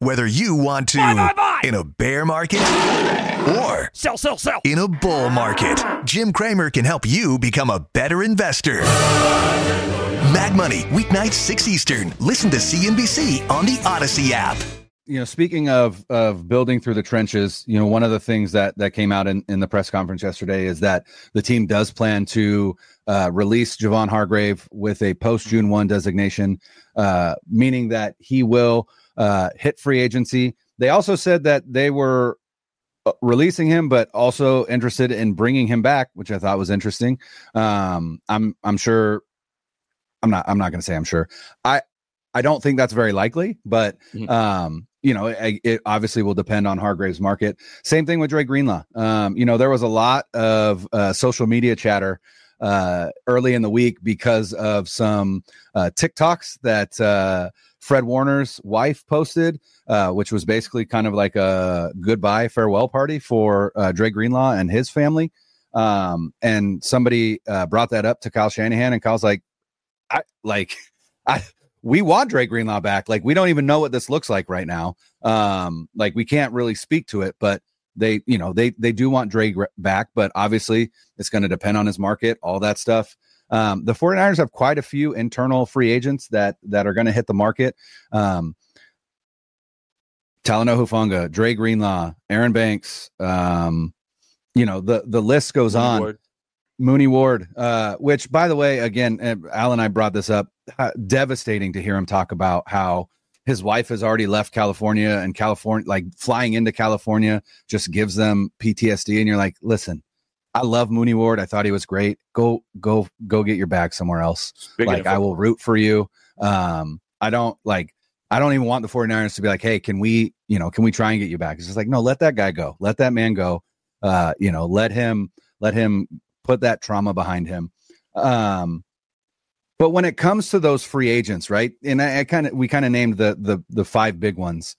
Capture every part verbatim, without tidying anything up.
Whether you want to buy, buy, buy. in a bear market or sell, sell, sell in a bull market, Jim Cramer can help you become a better investor. Mag Money, weeknights six Eastern. Listen to C N B C on the Odyssey app. You know, speaking of of building through the trenches, you know, one of the things that that came out in, in the press conference yesterday is that the team does plan to uh, release Javon Hargrave with a post June first designation, uh, meaning that he will uh, hit free agency. They also said that they were releasing him, but also interested in bringing him back, which I thought was interesting. Um, I'm I'm sure. I'm not. I'm not going to say I'm sure. I I don't think that's very likely, but um, you know, it, it obviously will depend on Hargrave's market. Same thing with Dre Greenlaw. Um, you know, there was a lot of uh, social media chatter uh, early in the week because of some uh, TikToks that uh, Fred Warner's wife posted, uh, which was basically kind of like a goodbye farewell party for uh, Dre Greenlaw and his family. Um, and somebody uh, brought that up to Kyle Shanahan, and Kyle's like, I like, I. We want Dre Greenlaw back. Like, we don't even know what this looks like right now. Um, like, we can't really speak to it, but they, you know, they, they do want Dre back, but obviously it's going to depend on his market, all that stuff. Um, the 49ers have quite a few internal free agents that, that are going to hit the market. Um, Talanoa Hufanga, Dre Greenlaw, Aaron Banks. Um, you know, the, the list goes Mooney on. Ward. Mooney Ward, uh, which, by the way, again, Al and I brought this up. Uh, devastating to hear him talk about how his wife has already left California, and California, like flying into California, just gives them P T S D. And you're like, listen, I love Mooney Ward. I thought he was great. Go, go, go get your bag somewhere else. Speaking like, I will root for you. Um, I don't like, I don't even want the 49ers to be like, hey, can we, you know, can we try and get you back? It's just like, no, let that guy go. Let that man go. Uh, you know, let him, let him put that trauma behind him. Um, but when it comes to those free agents, right? And I, I kind of, we kind of named the, the, the five big ones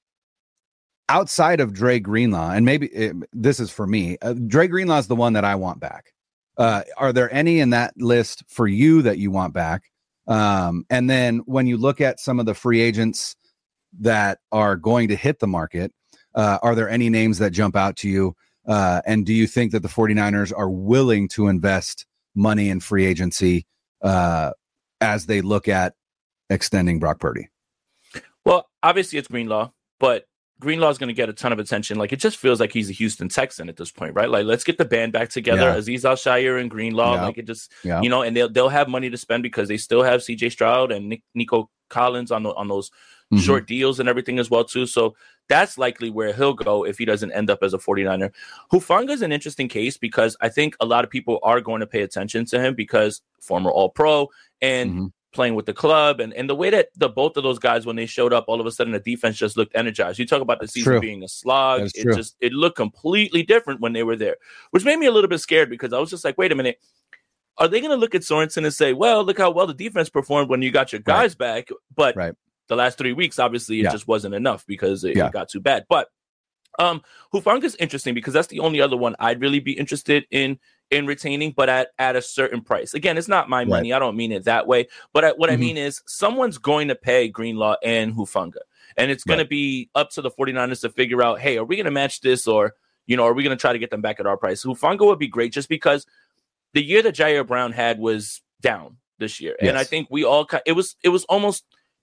outside of Dre Greenlaw. And maybe it, this is for me, uh, Dre Greenlaw is the one that I want back. Uh, are there any in that list for you that you want back? Um, and then when you look at some of the free agents that are going to hit the market, uh, are there any names that jump out to you? Uh, and do you think that the 49ers are willing to invest money in free agency uh, as they look at extending Brock Purdy? Well, obviously it's Greenlaw, but Greenlaw is going to get a ton of attention. Like, it just feels like he's a Houston Texan at this point, right? Like, let's get the band back together. Yeah. Aziz Al-Shaair and Greenlaw. Yeah. Like, it just, Yeah. you know, and they'll, they'll have money to spend because they still have C J Stroud and Nick, Nico Collins on, the, on those mm-hmm. short deals and everything as well, too. So that's likely where he'll go if he doesn't end up as a 49er. Hufanga is an interesting case because I think a lot of people are going to pay attention to him because former All-Pro and mm-hmm. playing with the club, and, and the way that the both of those guys, when they showed up, all of a sudden the defense just looked energized. You talk about the That's season true. being a slog. That's it true. just it looked completely different when they were there, which made me a little bit scared because I was just like, wait a minute. Are they going to look at Sorensen and say, well, look how well the defense performed when you got your guys right. back? But right. the last three weeks, obviously, it yeah. just wasn't enough because it, yeah. it got too bad. But um, Hufanga is interesting because that's the only other one I'd really be interested in in retaining, but at, at a certain price. Again, it's not my right. money. I don't mean it that way. But I, what mm-hmm. I mean is someone's going to pay Greenlaw and Hufanga. And it's going right. to be up to the 49ers to figure out, hey, are we going to match this, or, you know, are we going to try to get them back at our price? Hufanga would be great just because the year that Jair Brown had was down this year. Yes. And I think we all, it was, it was almost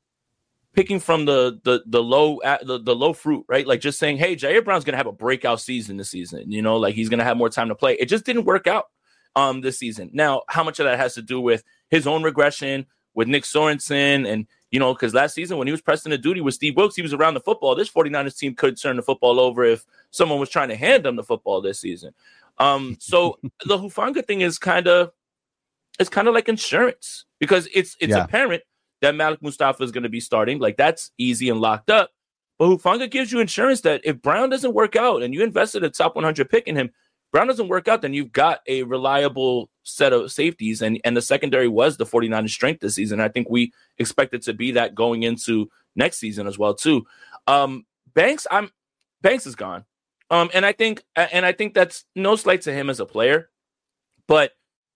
picking from the the the low the, the low fruit, right? Like just saying, hey, Jair Brown's gonna have a breakout season this season, you know, like he's gonna have more time to play. It just didn't work out um this season. Now, how much of that has to do with his own regression with Nick Sorensen, and you know, because last season when he was pressed into duty with Steve Wilkes, he was around the football. This 49ers team could turn the football over if someone was trying to hand them the football this season. Um, so the Hufanga thing is kind of it's kind of like insurance because it's it's yeah. apparent that Malik Mustafa is going to be starting. Like, that's easy and locked up. But Hufanga gives you insurance that if Brown doesn't work out and you invested a top one hundred pick in him, Brown doesn't work out, then you've got a reliable set of safeties. And, and the secondary was the 49ers' strength this season. I think we expect it to be that going into next season as well, too. Um, Banks, I'm Banks is gone. Um, and I think and I think that's no slight to him as a player. But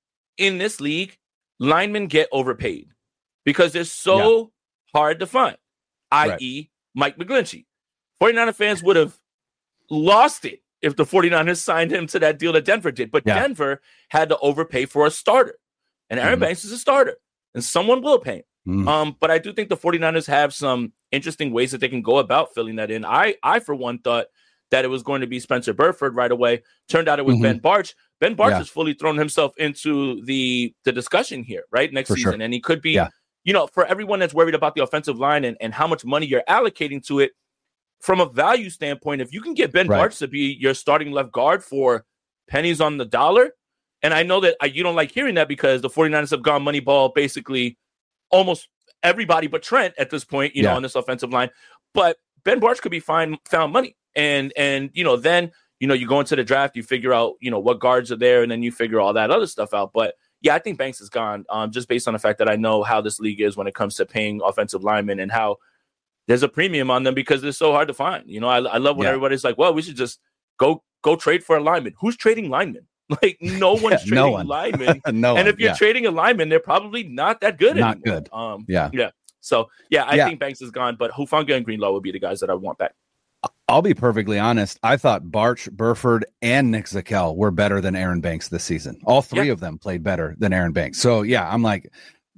in this league, linemen get overpaid because they're so yeah. hard to find, that is, right. Mike McGlinchey. 49er fans would have lost it if the 49ers signed him to that deal that Denver did. But yeah. Denver had to overpay for a starter. And Aaron mm-hmm. Banks is a starter. And someone will pay him. Mm-hmm. Um, but I do think the 49ers have some interesting ways that they can go about filling that in. I, I for one, thought that it was going to be Spencer Burford right away. Turned out it was mm-hmm. Ben Bartch. Ben Bartch yeah. has fully thrown himself into the, the discussion here, right, next for season. Sure. And he could be, yeah. you know, for everyone that's worried about the offensive line and, and how much money you're allocating to it, from a value standpoint, if you can get Ben right. Bartch to be your starting left guard for pennies on the dollar, and I know that I, you don't like hearing that because the 49ers have gone Moneyball basically almost everybody but Trent at this point, you yeah. know, on this offensive line. But Ben Bartch could be fine, found money. And, and you know, then, you know, you go into the draft, you figure out, you know, what guards are there, and then you figure all that other stuff out. But, yeah, I think Banks is gone um, just based on the fact that I know how this league is when it comes to paying offensive linemen and how there's a premium on them because they're so hard to find. You know, I, I love when yeah. everybody's like, well, we should just go go trade for a lineman. Who's trading linemen? Like, no one's yeah, trading no one. linemen. no and one, if you're yeah. trading a lineman, they're probably not that good Not anymore. good. Um, yeah. Yeah. So, yeah, I yeah. think Banks is gone, but Hufanga and Greenlaw would be the guys that I want back. I'll be perfectly honest. I thought Bartch, Burford, and Nick Zakelj were better than Aaron Banks this season. All three yeah. of them played better than Aaron Banks. So, yeah, I'm like,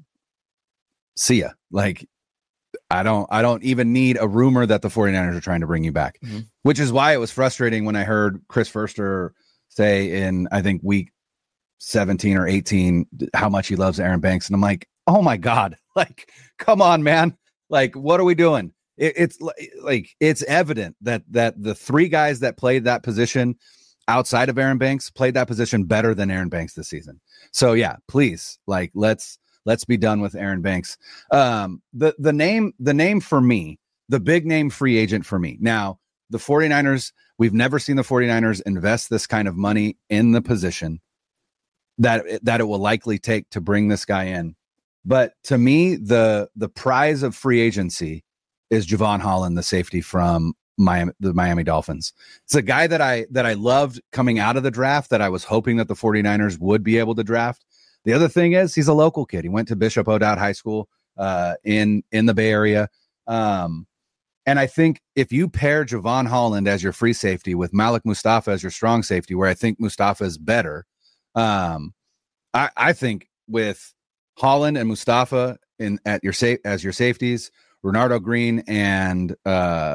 see ya. Like, I don't I don't even need a rumor that the 49ers are trying to bring you back, mm-hmm. which is why it was frustrating when I heard Chris Forster say in, I think, week seventeen or eighteen, how much he loves Aaron Banks. And I'm like, oh, my God, like, come on, man. Like, what are we doing? It, it's like it's evident that that the three guys that played that position outside of Aaron Banks played that position better than Aaron Banks this season. So, yeah, please, like, let's. Let's be done with Aaron Banks. Um, the, the name, the name for me, the big name free agent for me. Now, the 49ers, we've never seen the 49ers invest this kind of money in the position that, that it will likely take to bring this guy in. But to me, the, the prize of free agency is Javon Holland, the safety from Miami, the Miami Dolphins. It's a guy that I, that I loved coming out of the draft that I was hoping that the 49ers would be able to draft. The other thing is he's a local kid. He went to Bishop O'Dowd High School uh, in, in the Bay Area. Um, and I think if you pair Javon Holland as your free safety with Malik Mustafa as your strong safety, where I think Mustafa is better, um, I, I think with Holland and Mustafa in at your sa- as your safeties, Renardo Green and uh,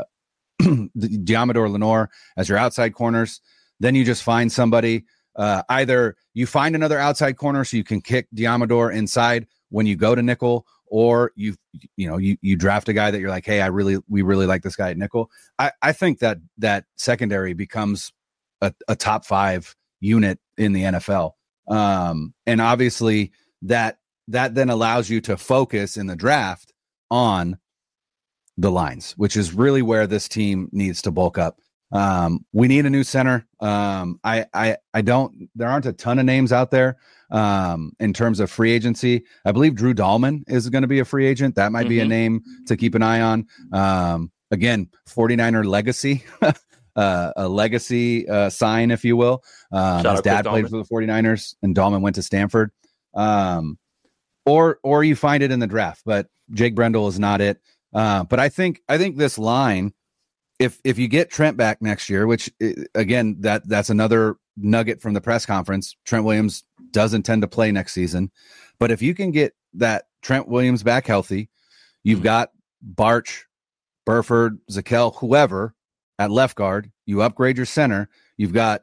Diamador Lenore as your outside corners, then you just find somebody. Uh, either you find another outside corner so you can kick Diamador inside when you go to nickel, or you you know you you draft a guy that you're like, hey, I really we really like this guy at nickel. I, I think that that secondary becomes a, a top five unit in the N F L, um, and obviously that that then allows you to focus in the draft on the lines, which is really where this team needs to bulk up. Um, we need a new center. Um, I, I, I don't, there aren't a ton of names out there, um, in terms of free agency. I believe Drew Dahlman is going to be a free agent. That might mm-hmm. be a name to keep an eye on. Um, again, 49er legacy, uh, a legacy, uh, sign, if you will. Um, his dad played for the 49ers and Dahlman went to Stanford. Um, or, or you find it in the draft, but Jake Brendel is not it. Uh, but I think, I think this line, If if you get Trent back next year, which again that that's another nugget from the press conference, Trent Williams doesn't tend to play next season, but if you can get that Trent Williams back healthy, you've got Bartch, Burford, Zakelj, whoever at left guard. You upgrade your center. You've got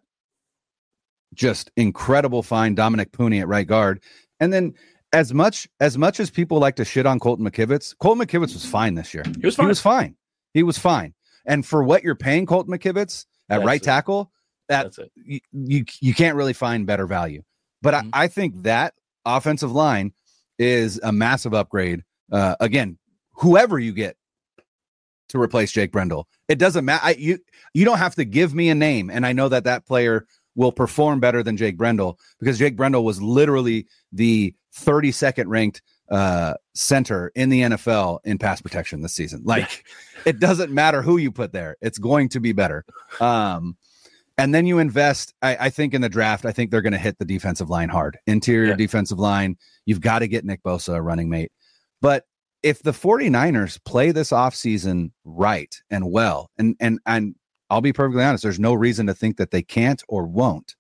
just incredible fine Dominic Pooney at right guard, and then as much as much as people like to shit on Colton McKivitz, Colton McKivitz was fine this year. He was fine. He was fine. He was fine. And for what you're paying Colton McKivitz at that's right it. tackle, that you, you you can't really find better value. But mm-hmm. I, I think that offensive line is a massive upgrade. Uh, again, whoever you get to replace Jake Brendel, it doesn't matter. You you don't have to give me a name, and I know that that player will perform better than Jake Brendel because Jake Brendel was literally the thirty-second ranked uh, center in the N F L in pass protection this season. Like, it doesn't matter who you put there. It's going to be better. Um, and then you invest, I, I think in the draft, I think they're going to hit the defensive line hard. Interior yeah. defensive line. You've got to get Nick Bosa a running mate. But if the 49ers play this offseason right and well, and and and I'll be perfectly honest, there's no reason to think that they can't or won't.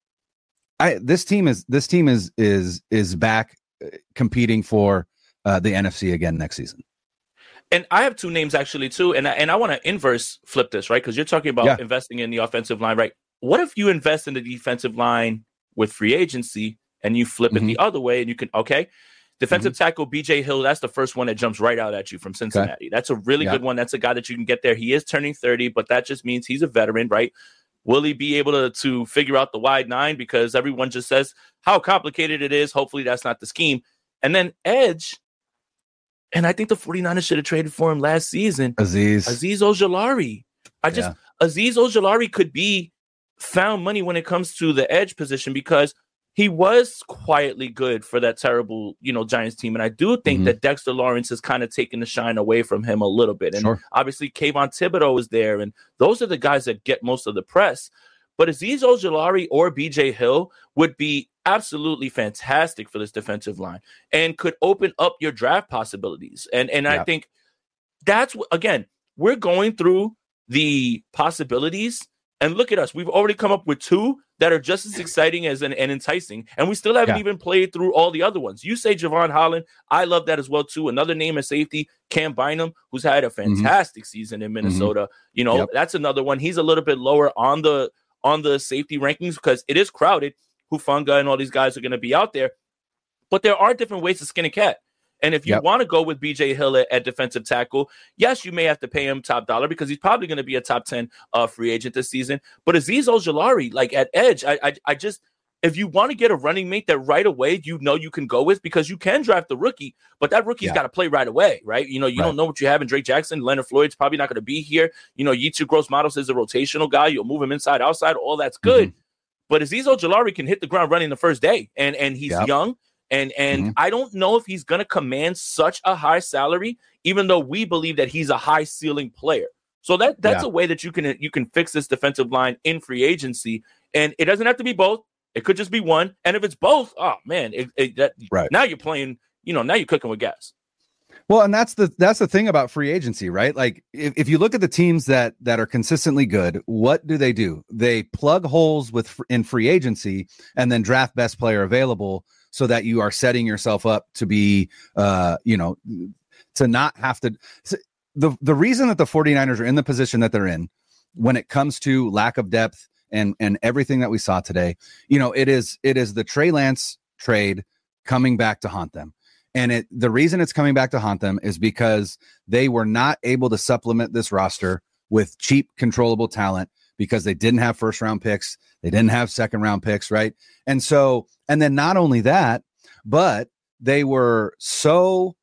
I this team is this team is is is back competing for uh, the N F C again next season. And I have two names actually too, and I, and I want to inverse flip this, right? Because you're talking about yeah. investing in the offensive line, right? What if you invest in the defensive line with free agency and you flip mm-hmm. it the other way, and you can okay, defensive mm-hmm. tackle B J Hill, that's the first one that jumps right out at you from Cincinnati. Okay. That's a really yeah. good one. That's a guy that you can get there. He is turning thirty, but that just means he's a veteran, right? Will he be able to, to figure out the wide nine? Because everyone just says how complicated it is. Hopefully that's not the scheme. And then edge, and I think the 49ers should have traded for him last season. Azeez. Azeez Ojulari. I just yeah. Azeez Ojulari could be found money when it comes to the edge position because he was quietly good for that terrible, you know, Giants team. And I do think mm-hmm. that Dexter Lawrence has kind of taken the shine away from him a little bit. And sure. obviously Kayvon Thibodeau is there. And those are the guys that get most of the press. But Azeez Ojulari or B J Hill would be absolutely fantastic for this defensive line and could open up your draft possibilities. And and yeah. I think that's what, again, we're going through the possibilities. And look at us. We've already come up with two that are just as exciting as and, and enticing. And we still haven't yeah. even played through all the other ones. You say Javon Holland. I love that as well, too. Another name at safety, Cam Bynum, who's had a fantastic mm-hmm. season in Minnesota. Mm-hmm. You know, yep. that's another one. He's a little bit lower on the on the safety rankings because it is crowded. Hufanga and all these guys are going to be out there. But there are different ways to skin a cat. And if you yep. want to go with B J Hill at, at defensive tackle, yes, you may have to pay him top dollar because he's probably going to be a top ten uh, free agent this season. But Azeez Ojulari, like at edge, I, I, I just, if you want to get a running mate that right away you know you can go with because you can draft the rookie, but that rookie's yeah. got to play right away, right? You know, you right. don't know what you have in Drake Jackson. Leonard Floyd's probably not going to be here. You know, Yetur Gross-Matos is a rotational guy. You'll move him inside, outside. All that's good. Mm-hmm. But Azeez Ojulari can hit the ground running the first day, and and he's yep. young. And and mm-hmm. I don't know if he's going to command such a high salary, even though we believe that he's a high ceiling player. So that that's yeah. a way that you can you can fix this defensive line in free agency. And it doesn't have to be both. It could just be one. And if it's both, oh man, it, it, that, right. now you're playing. You know, now you're cooking with gas. Well, and that's the that's the thing about free agency, right? Like if, if you look at the teams that that are consistently good, what do they do? They plug holes with in free agency and then draft best player available so that you are setting yourself up to be, uh, you know, to not have to. The, the reason that the 49ers are in the position that they're in when it comes to lack of depth and, and everything that we saw today, you know, it is it is the Trey Lance trade coming back to haunt them. And it the reason it's coming back to haunt them is because they were not able to supplement this roster with cheap, controllable talent because they didn't have first round picks. They didn't have second round picks. Right. And so and then not only that, but they were so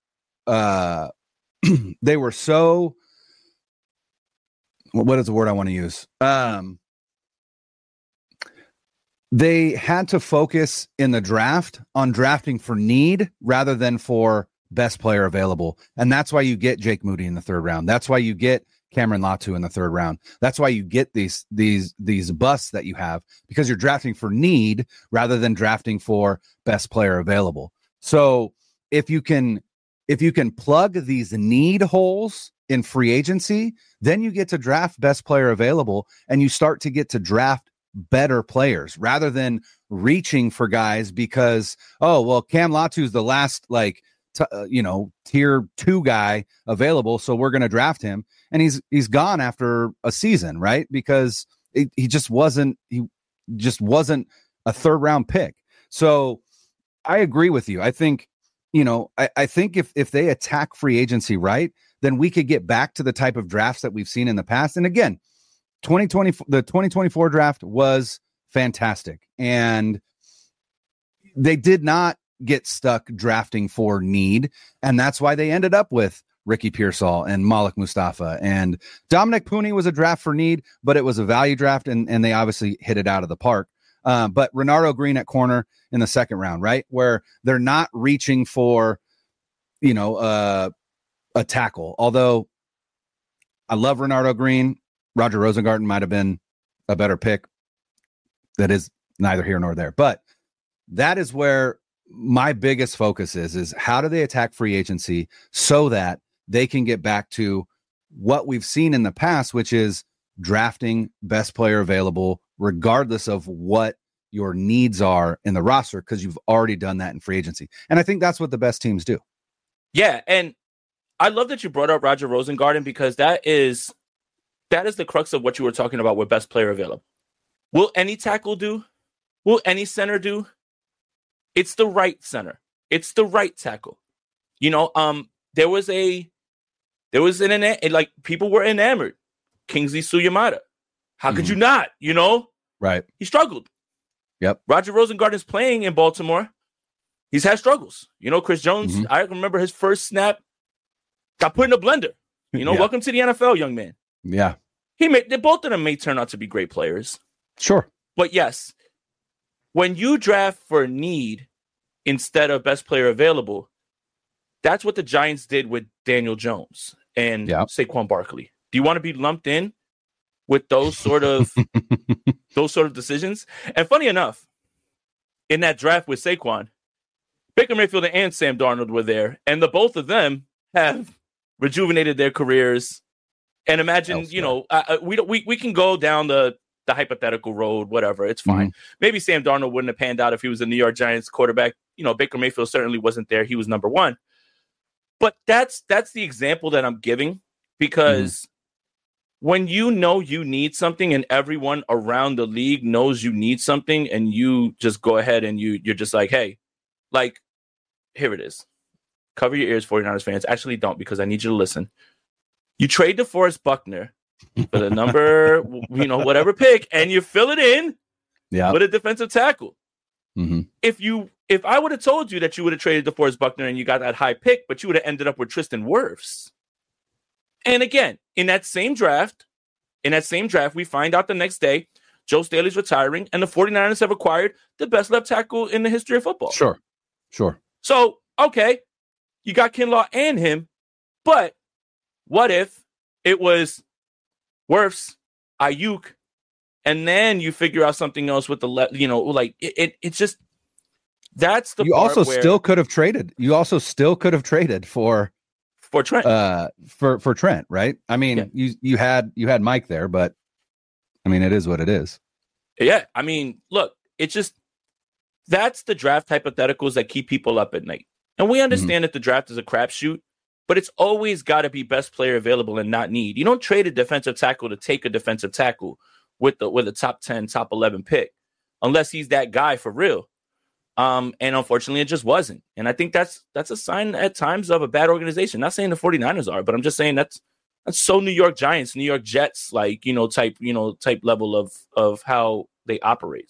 uh, they were so what is the word I want to use? Um, they had to focus in the draft on drafting for need rather than for best player available. And that's why you get Jake Moody in the third round. That's why you get Cameron Latu in the third round. That's why you get these, these, these busts that you have because you're drafting for need rather than drafting for best player available. So if you can, if you can plug these need holes in free agency, then you get to draft best player available and you start to get to draft better players rather than reaching for guys because, oh, well, Cam Latu is the last, like, t- uh, you know, tier two guy available. So we're going to draft him. And he's, he's gone after a season, right? Because it, he just wasn't, he just wasn't a third round pick. So I agree with you. I think, you know, I, I think if, if they attack free agency, right, then we could get back to the type of drafts that we've seen in the past. And again, twenty twenty the twenty twenty-four draft was fantastic and they did not get stuck drafting for need, and that's why they ended up with Ricky Pearsall and Malik Mustafa, and Dominic Pooney was a draft for need, but it was a value draft, and, and they obviously hit it out of the park. Uh, but Renardo Green at corner in the second round, right, where they're not reaching for, you know, uh, a tackle. Although I love Renardo Green, Roger Rosengarten might have been a better pick. That is neither here nor there. But that is where my biggest focus is, is how do they attack free agency so that they can get back to what we've seen in the past, which is drafting best player available, regardless of what your needs are in the roster, because you've already done that in free agency. And I think that's what the best teams do. Yeah. And I love that you brought up Roger Rosengarten, because that is, that is the crux of what you were talking about with best player available. Will any tackle do? Will any center do? It's the right center. It's the right tackle. You know, um, there was a, there was an, like, people were enamored. Kingsley Suyamata. How could mm-hmm. you not? You know? Right. He struggled. Yep. Roger Rosengarten is playing in Baltimore. He's had struggles. You know, Chris Jones, mm-hmm. I remember his first snap got put in a blender. You know, yeah. welcome to the N F L, young man. Yeah. He made, they, both of them may turn out to be great players. Sure. But yes, when you draft for need instead of best player available, that's what the Giants did with Daniel Jones and yeah. Saquon Barkley. Do you want to be lumped in with those sort of those sort of decisions? And funny enough, in that draft with Saquon, Baker Mayfield and Sam Darnold were there, and the both of them have rejuvenated their careers. And imagine, Elsewhere. you know, uh, we don't we we can go down the the hypothetical road, whatever. It's fine. Mm-hmm. Maybe Sam Darnold wouldn't have panned out if he was a New York Giants quarterback. You know, Baker Mayfield certainly wasn't there. He was number one. But that's that's the example that I'm giving, because mm-hmm. when you know you need something and everyone around the league knows you need something, and you just go ahead and you you're just like, hey, like, here it is. Cover your ears, 49ers fans. Actually, don't, because I need you to listen. You trade DeForest Buckner for the number, you know, whatever pick, and you fill it in yeah. with a defensive tackle. Mm-hmm. If you, if I would have told you that you would have traded DeForest Buckner and you got that high pick, but you would have ended up with Tristan Wirfs. And again, in that same draft, in that same draft, we find out the next day, Joe Staley's retiring, and the 49ers have acquired the best left tackle in the history of football. Sure, sure. So, okay, you got Kinlaw and him, but what if it was Wirfs, Ayuk, and then you figure out something else with the left? You know, like it. it it's just that's the. You part also where, still could have traded. You also still could have traded for for Trent. Uh, for for Trent, right? I mean, yeah. you you had you had Mike there, but I mean, it is what it is. Yeah, I mean, look, it's just that's the draft hypotheticals that keep people up at night, and we understand mm-hmm. that the draft is a crapshoot. But it's always got to be best player available and not need. You don't trade a defensive tackle to take a defensive tackle with the with a top ten, top eleven pick, unless he's that guy for real. Um, and unfortunately, it just wasn't. And I think that's that's a sign at times of a bad organization. Not saying the 49ers are, but I'm just saying that's that's so New York Giants, New York Jets, like, you know, type, you know, type level of of how they operate.